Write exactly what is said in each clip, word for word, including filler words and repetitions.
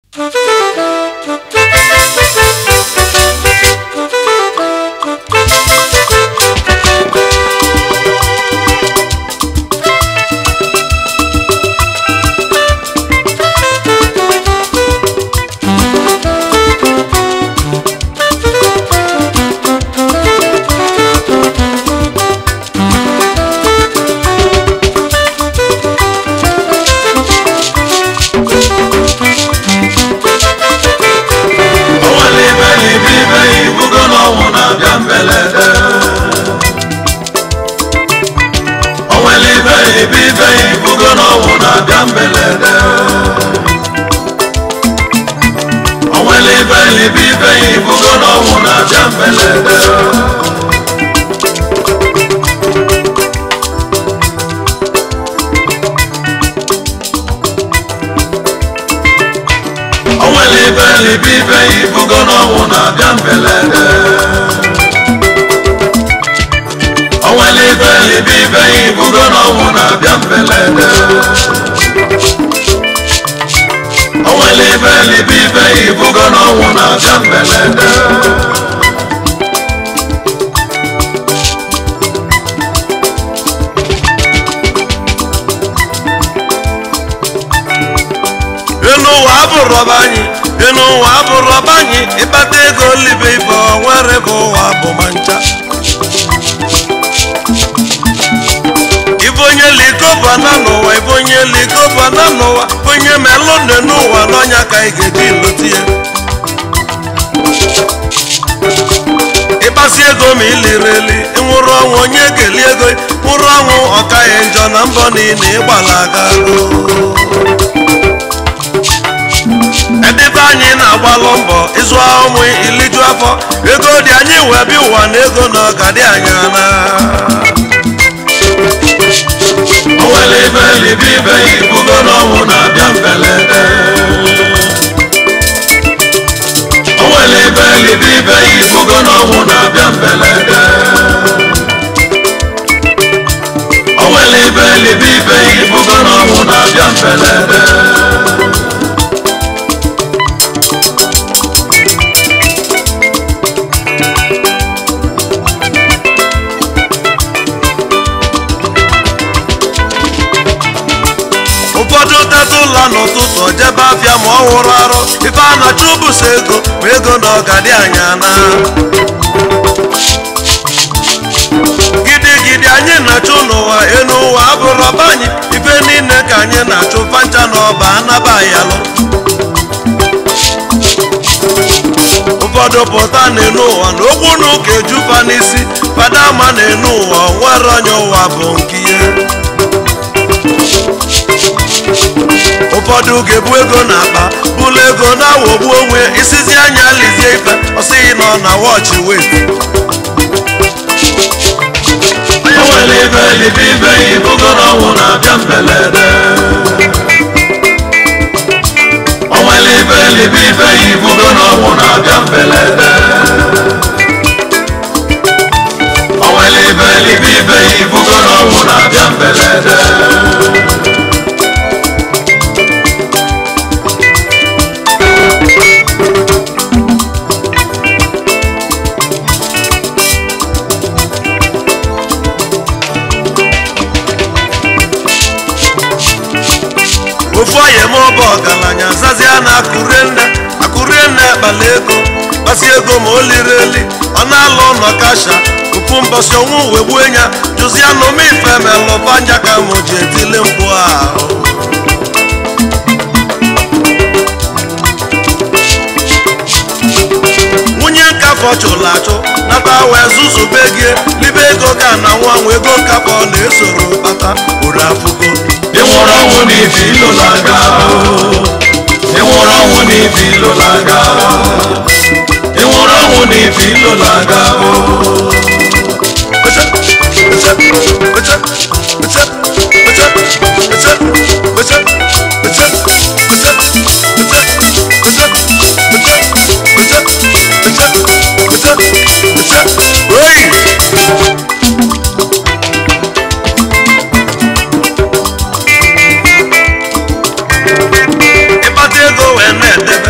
Ịkpata ego wee na-edebe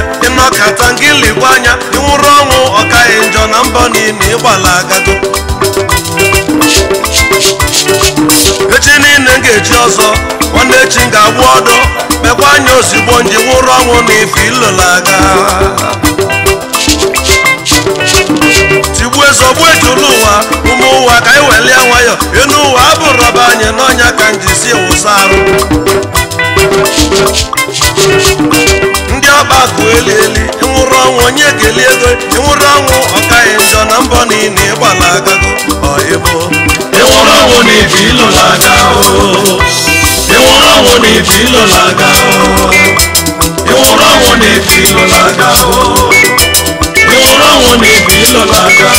echi ga-agbu ọdụ mekwa anya ozugbo nji nwụrụ ọnwụ na ife ilolaga tigbuo ezogbu ejulu ụwa ụmụ ụwa ka anyị welie nwayọ enu ụwa abụrụ ọba anyị n'ọnya ka njisi wụsa arụ ndị ọba akụ eli eli ịnwụrụ ọnwụ onye ga-eli ego ịnwụrụ ọnwụ ọkaghị njọ na mbọ niile ịgbala agago ọịbụ ịnwụrụ ọnwụ na ife ilolaga ịnwụrụ ọnwụ na ife ilolaga ịnwụrụ ọnwụ na ife ilolaga ịnwụrụ ọnwụ na ife ilolaga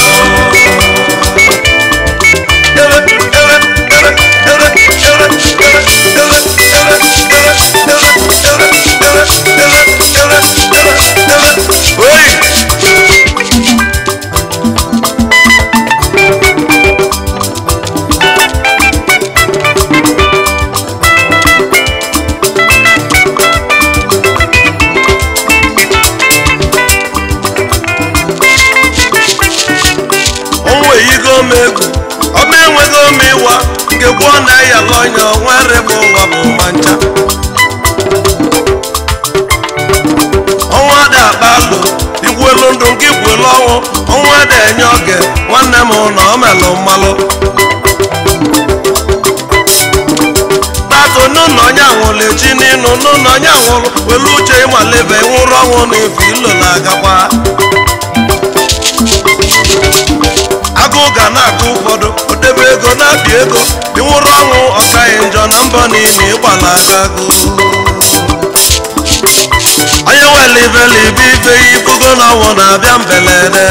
ọma enweghị ome ịwa nke gwụọ na ya lọnya nwere bụ ụwa bụ mancha ọnwa dị akpa alụ igwelu ndụ nke igwelu ọnwụ ọnwa dị enye oge nwanne m na ọ melụ mmalụ tato n'ụlọ onye anwụrụ echi n'ịnụ n'ụlọ onye anwụrụ welu uche ịmalebe nwụrụ ọnwụ na efe ilo na-agakwa agụ ga na-agụ ụfọdụ odebe ego na-abịa ego ịnwụrụ ọnwụ ọkaghị njọ na mbọ niile ịgbala agago onye wele ibele ibe ibe ibugo na ọnwụ na-abịa mbelede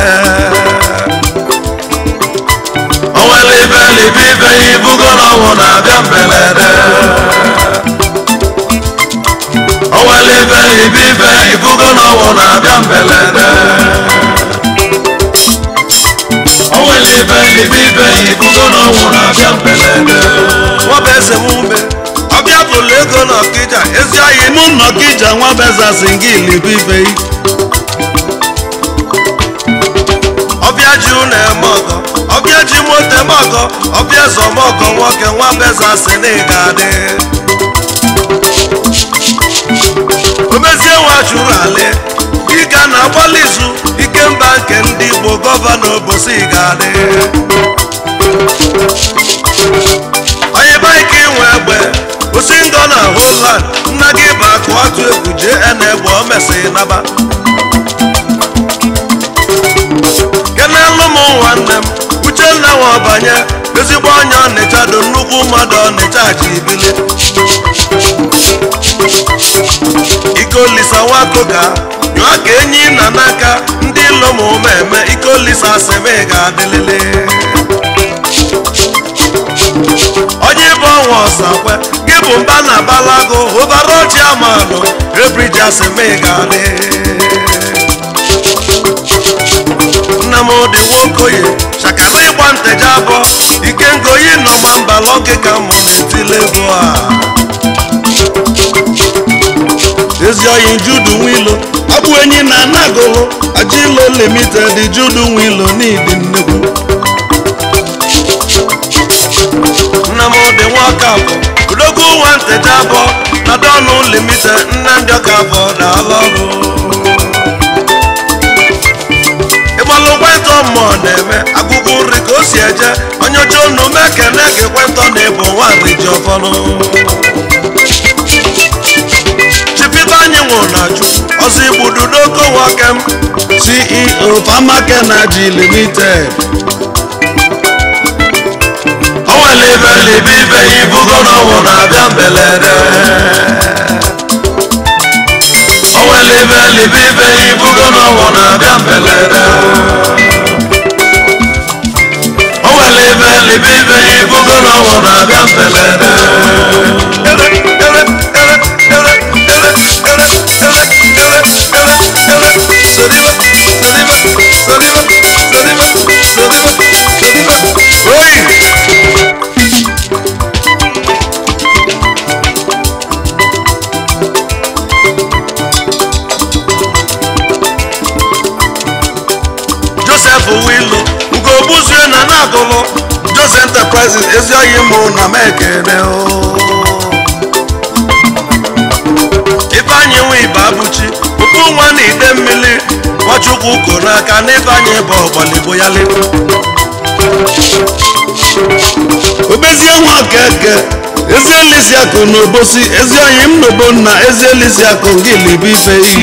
onwele ibele ibe ibe ibugo na ọnwụ na-abịa mbelede onwele ibele ibe ibe ibugo na ọnwụ na-abịa mbelede onwele ibele ibe ibe ibugo na ọnwụ na-abịa mbelede nwaba eze m ume ọbịa bụlụ ego na ọkịja ezi ahịa ime ụlọ ọkịja nwaba eze asingili bụ ibe ọbịa ji ụlọ eme ọgọ ọbịa ji moto eme ọgọ ọbịa zọmọgọ nwoke nwaba eze asị na ị ga-adị omezie nwa chụrụ alị ịga na agbalị izu ikemba nke ndị Igbo gọvanọ obosi ga-adị onye baịka inwe egbe osi ngọ na Holland nna gị bụ akụ atụ egwu jee ena egbe o mesịrị naba kenelu m nwanne m Uchenna nwa ọbanye ezigbo onye Ọnịcha do nnukwu mmadụ Ọnịcha ji ibili Ikolisa nwakoga nyụọ ka enyi na n'aka ndị ilo ma ụma eme Ikolisa asịmị ga-adịlele onye bụ ọnwa ọsakwe gị bụ mba na balago ụbara ọchị amalụ ebriji asịmị ga-adị Nnamdị Nwokoye chakara ịgba nteje abụọ ike ngoyi nọgba mbala oge ka mụ na-etile bụ a ezi oyi Judu Nwilo abụ enyi na anagolo Ajilo Limited Judu Nwilo n'ịdị nnukwu Nnamdị Nwakafọ odogwu nwa nteje abụọ na Donu Limited Nnamdị Ọkafọ na-alụ ọrụ ịgbalụ kwentọ mmụọ na-eme agụgụ nri ka o si eje onye oche unu mekene ka ekwentọ na-ebu nwaanyị ji ọfọnụ chipita anyị nwụrụ na ju ọzọ igbudu n'oko nwokem C E O Pharmakenagy Limited onwere ibele ibe ibe ibugo na ọnwụ na-abịa mbelede onwere ibele ibe ibe ibugo na ọnwụ na-abịa mbelede onwere ibele ibe ibe ibugo na ọnwụ na-abịa mbelede Joseph Wilo Ugobuzue na Nagolo Joseph Enterprises ezi oyi mụ na mekene o anyị nwe ibe abụchi okpu nwa na ide mmiri Nwachukwu ko n'aka n'ịbanye bụ ọgbalibo ya le obezie nwa keke ezi elisi akụ n'obosi ezi onye m n'obo nna ezi elisi akụ ngị libe ife iyi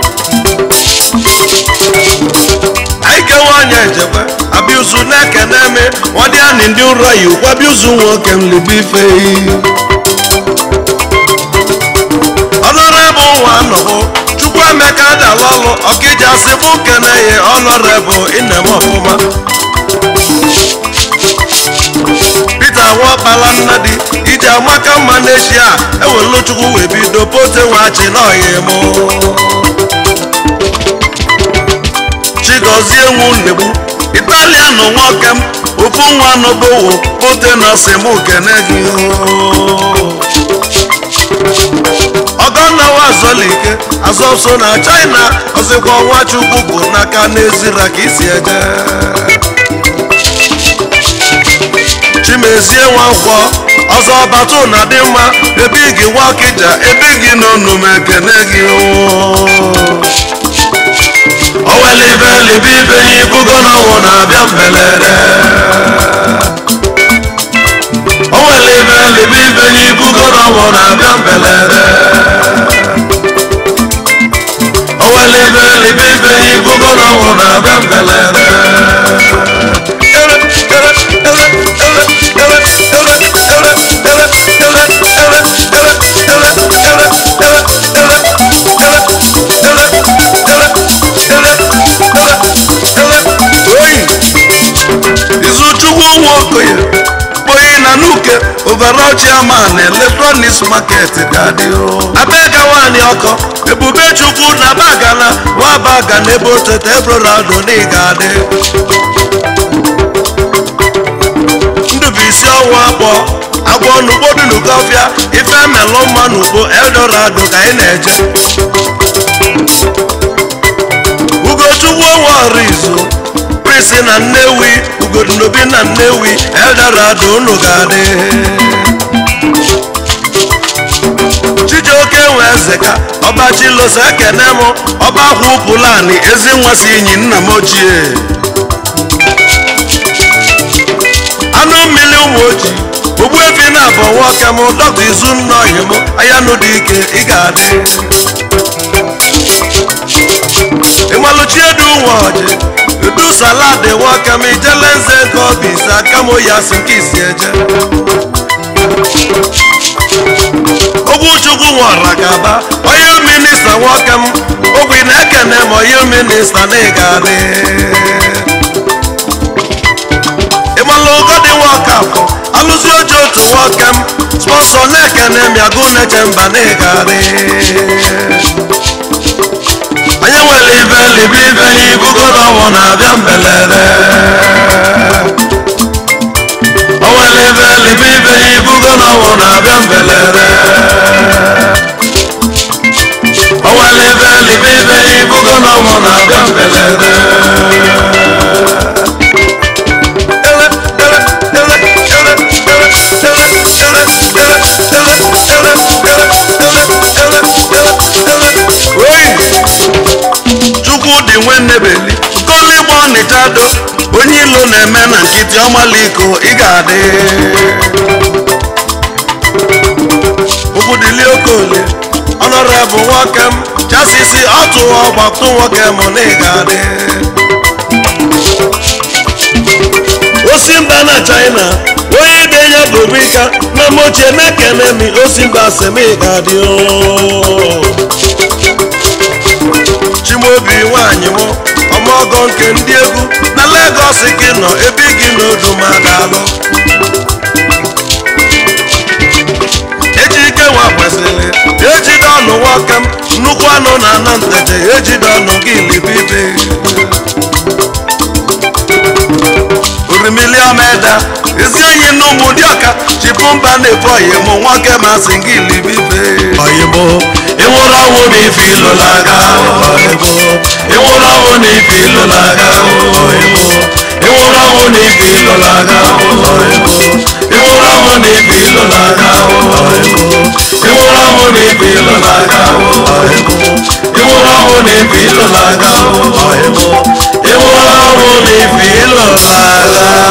anyị kewa anya ejekwe abịuzu na-ekene eme nwadị anị ndị ụrọ yi ụkwa abịuzu nwoke m libe ife iyi ọnọrebụ nwa nọbụ Chukwuemeka dalọlụ ọkịja si bụ keneye ọnọrebụ inem ọfụma Peter Nwokpala Nnadi ije amaka mma n'echi a ewelu Chukwu wee bido pote nwachi n'ọhịa mụ Chigozie nwu nnegbu Italian nwoke m ofu nwa n'obowo pote na simu kene gị Ọgọnna Wazolike azọso na China ọzịkwa Nwachukwu bụ n'aka n'ezira ka isi eje Chimezie Nwankwọ ọzọ batu na dị mma ebe gị Nwakija ebe gị n'onu m ekene gị Owelibe libe ibe ya ibugo n'ọnwụ na-abịa mbelere Owelibe libe ibe ya ibugo n'ọnwụ na-abịa mbelere Owelibe libe ibe ya ibugo n'ọnwụ na-abịa mbelere Izuchukwu Nwokoye kpoyi na nuke overall chairman electronics market gadi o abega nwanyị ọkọ Ebube Chukwu na bagana nwa baga na ebe otete ebrorado n'igade Ndubisi ọnwa akpọ agwọ n'ugbo dị n'Ugofia ife melụ mma n'ugbo Eldorado ka anyị na-eje Ugochukwu Nworizu Prisi na Nnewi Ugodinobi na Nnewi Eldorado unu ga-adị Chijioke Nwezeka Ọbachiloso ekene m ọbakwu Pulani ezi nwasị inyi nna m ochie anụ mmiri ụmụ ojii Ogbuefi na abọ nwoke m Dọkta Izunna Ọhịa m Ayanụ dị ike ị ga-adị Ịmalụchiedu Nwaoji Udu salad nwoke m ijele nze nke obisi aka m ya si nke isi eje Ogwuchukwu nwara gaba onye minista nwoke m ogwi na-ekene m onye minista na ịgadị Ịmalụ ụgọdị nwoke afọ alụzi oji otu nwoke m sponsọ na-ekene m ya gụ na-eche mba na ịgadị Onye nwere ibe libe ibe ya ibugo n'ọnwụ na-abịa mbelere O nwere ibe libe ibe ya ibugo n'ọnwụ na-abịa mbelere O nwere ibe libe ibe ya ibugo n'ọnwụ na-abịa mbelere Chukwudị Nwenebeli Koligbo Ọnịchado onye ilo na-eme na nkịtị ọmaliko ị ga-adị Okwudili Okoli Honorable nwoke m chasisi ọtụ ọgbakọ nwoke m na ị ga-adị Osimba na China onye denye bụbika na mochie na-ekene mi Osimba semi ga-adị Chimobi nwanyị m ọmọgọ nke ndị egwu na Lagos gị nọ ebe gị n'Odumadalụ Ejike nwa kwesịrị ejide ọnụ nwoke m nnukwu anụ na ana ntete ejide ọnụ gị libibe Orimili Omeda ezi enyi n'ụmụ dị ọka Chibumba na-efe oyimo nwoke masị gị libibe oyimo ịnwụrụ ọnwụ na ife ilolaga oyimo ịnwụrụ ọnwụ na ife ilolaga oyimo ịnwụrụ ọnwụ na ife ilolaga oyimo ịnwụrụ ọnwụ na ife ilolaga oyimo ịnwụrụ ọnwụ na ife ilolaga oyimo ìwúrọ̀ ọ̀hún ní ìfìlò làgà o. ìwúrọ̀ ọ̀hún ní ìfìlò làgà.